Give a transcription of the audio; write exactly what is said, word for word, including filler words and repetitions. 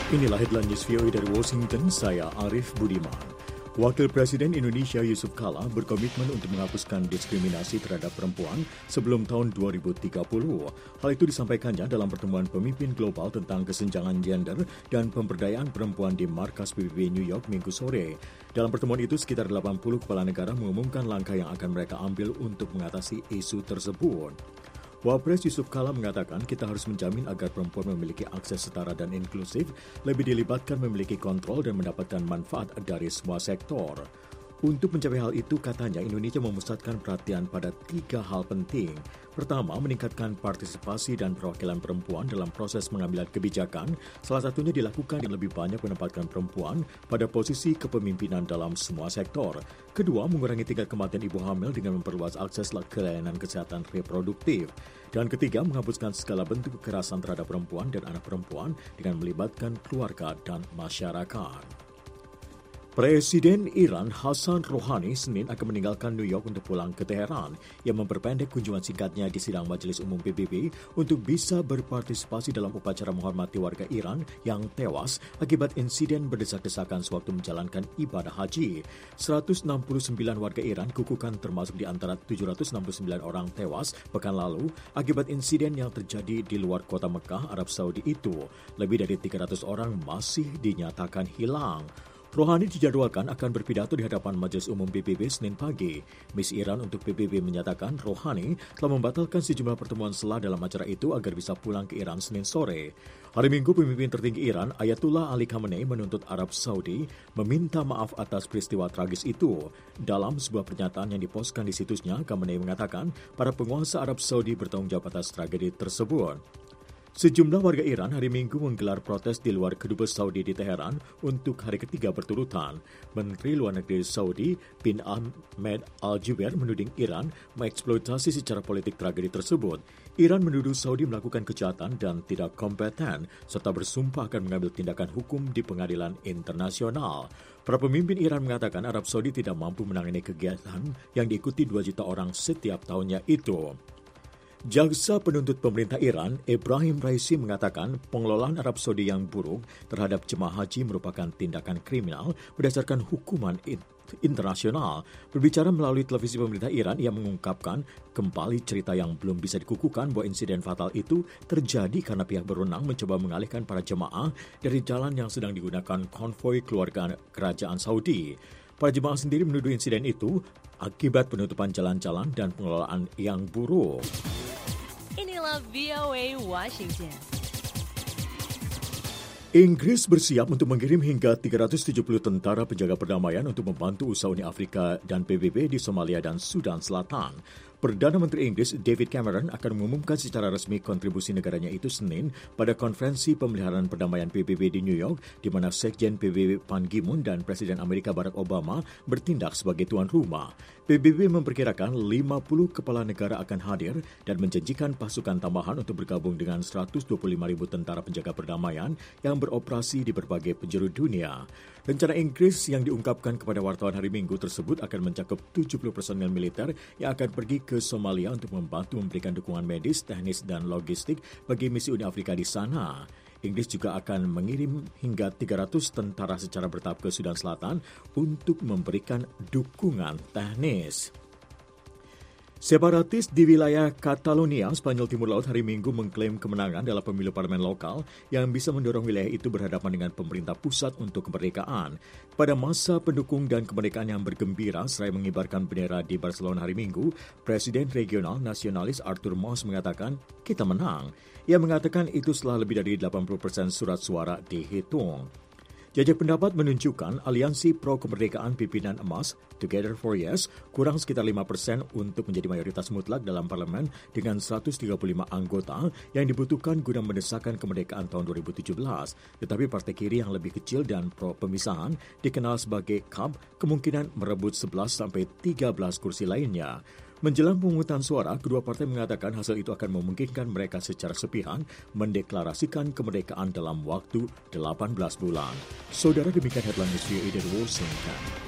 Inilah headline news V O A dari Washington, saya Arif Budiman. Wakil Presiden Indonesia Yusuf Kala berkomitmen untuk menghapuskan diskriminasi terhadap perempuan sebelum tahun dua ribu tiga puluh. Hal itu disampaikannya dalam pertemuan pemimpin global tentang kesenjangan gender dan pemberdayaan perempuan di markas P B B New York Minggu sore. Dalam pertemuan itu, sekitar delapan puluh kepala negara mengumumkan langkah yang akan mereka ambil untuk mengatasi isu tersebut. Wapres Yusuf Kala mengatakan kita harus menjamin agar perempuan memiliki akses setara dan inklusif, lebih dilibatkan memiliki kontrol dan mendapatkan manfaat dari semua sektor. Untuk mencapai hal itu, katanya Indonesia memusatkan perhatian pada tiga hal penting. Pertama, meningkatkan partisipasi dan perwakilan perempuan dalam proses pengambilan kebijakan. Salah satunya dilakukan dengan lebih banyak menempatkan perempuan pada posisi kepemimpinan dalam semua sektor. Kedua, mengurangi tingkat kematian ibu hamil dengan memperluas akses ke layanan kesehatan reproduktif. Dan ketiga, menghapuskan segala bentuk kekerasan terhadap perempuan dan anak perempuan dengan melibatkan keluarga dan masyarakat. Presiden Iran Hassan Rouhani Senin akan meninggalkan New York untuk pulang ke Teheran. Ia memperpendek kunjungan singkatnya di sidang Majelis Umum P B B untuk bisa berpartisipasi dalam upacara menghormati warga Iran yang tewas akibat insiden berdesak-desakan sewaktu menjalankan ibadah haji. seratus enam puluh sembilan warga Iran kukukan termasuk di antara tujuh ratus enam puluh sembilan orang tewas pekan lalu akibat insiden yang terjadi di luar kota Mekah, Arab Saudi itu. Lebih dari tiga ratus orang masih dinyatakan hilang. Rouhani dijadwalkan akan berpidato di hadapan Majelis Umum P B B Senin pagi. Miss Iran untuk P B B menyatakan Rouhani telah membatalkan sejumlah pertemuan selah dalam acara itu agar bisa pulang ke Iran Senin sore. Hari Minggu, pemimpin tertinggi Iran, Ayatullah Ali Khamenei, menuntut Arab Saudi meminta maaf atas peristiwa tragis itu. Dalam sebuah pernyataan yang dipostkan di situsnya, Khamenei mengatakan para penguasa Arab Saudi bertanggung jawab atas tragedi tersebut. Sejumlah warga Iran hari Minggu menggelar protes di luar kedubes Saudi di Teheran untuk hari ketiga berturutan. Menteri Luar Negeri Saudi bin Ahmed Al-Jubeir menuding Iran mengeksploitasi secara politik tragedi tersebut. Iran menuduh Saudi melakukan kejahatan dan tidak kompeten, serta bersumpah akan mengambil tindakan hukum di pengadilan internasional. Para pemimpin Iran mengatakan Arab Saudi tidak mampu menangani kegiatan yang diikuti dua juta orang setiap tahunnya itu. Jaksa penuntut pemerintah Iran, Ibrahim Raisi, mengatakan pengelolaan Arab Saudi yang buruk terhadap jemaah haji merupakan tindakan kriminal berdasarkan hukuman internasional. Berbicara melalui televisi pemerintah Iran, ia mengungkapkan kembali cerita yang belum bisa dikukuhkan bahwa insiden fatal itu terjadi karena pihak berwenang mencoba mengalihkan para jemaah dari jalan yang sedang digunakan konvoi keluarga kerajaan Saudi. Para jemaah sendiri menuduh insiden itu akibat penutupan jalan-jalan dan pengelolaan yang buruk. Inilah V O A Washington. Inggris bersiap untuk mengirim hingga tiga ratus tujuh puluh tentara penjaga perdamaian untuk membantu usaha Uni Afrika dan P B B di Somalia dan Sudan Selatan. Perdana Menteri Inggris David Cameron akan mengumumkan secara resmi kontribusi negaranya itu Senin pada konferensi pemeliharaan perdamaian P B B di New York, di mana Sekjen P B B Ban Ki-moon dan Presiden Amerika Barack Obama bertindak sebagai tuan rumah. P B B memperkirakan lima puluh kepala negara akan hadir dan menjanjikan pasukan tambahan untuk bergabung dengan seratus dua puluh lima ribu tentara penjaga perdamaian yang beroperasi di berbagai penjuru dunia. Rencana Inggris yang diungkapkan kepada wartawan hari Minggu tersebut akan mencakup tujuh puluh personel militer yang akan pergi ke Somalia untuk membantu memberikan dukungan medis, teknis, dan logistik bagi misi Uni Afrika di sana. Inggris juga akan mengirim hingga tiga ratus tentara secara bertahap ke Sudan Selatan untuk memberikan dukungan teknis. Separatis di wilayah Catalonia, Spanyol Timur Laut hari Minggu mengklaim kemenangan dalam pemilu parlemen lokal yang bisa mendorong wilayah itu berhadapan dengan pemerintah pusat untuk kemerdekaan. Pada masa pendukung dan kemerdekaan yang bergembira seraya mengibarkan bendera di Barcelona hari Minggu, Presiden Regional Nasionalis Artur Mas mengatakan, "Kita menang." Ia mengatakan itu setelah lebih dari delapan puluh persen surat suara dihitung. Jajak pendapat menunjukkan aliansi pro-kemerdekaan pimpinan emas, Together for Yes, kurang sekitar lima persen untuk menjadi mayoritas mutlak dalam parlemen dengan seratus tiga puluh lima anggota yang dibutuhkan guna mendesakkan kemerdekaan tahun dua ribu tujuh belas. Tetapi partai kiri yang lebih kecil dan pro-pemisahan, dikenal sebagai C A B, kemungkinan merebut sebelas sampai tiga belas kursi lainnya. Menjelang pemungutan suara, kedua partai mengatakan hasil itu akan memungkinkan mereka secara sepihak mendeklarasikan kemerdekaan dalam waktu delapan belas bulan. Saudara, demikian headline news V O A dari Washington.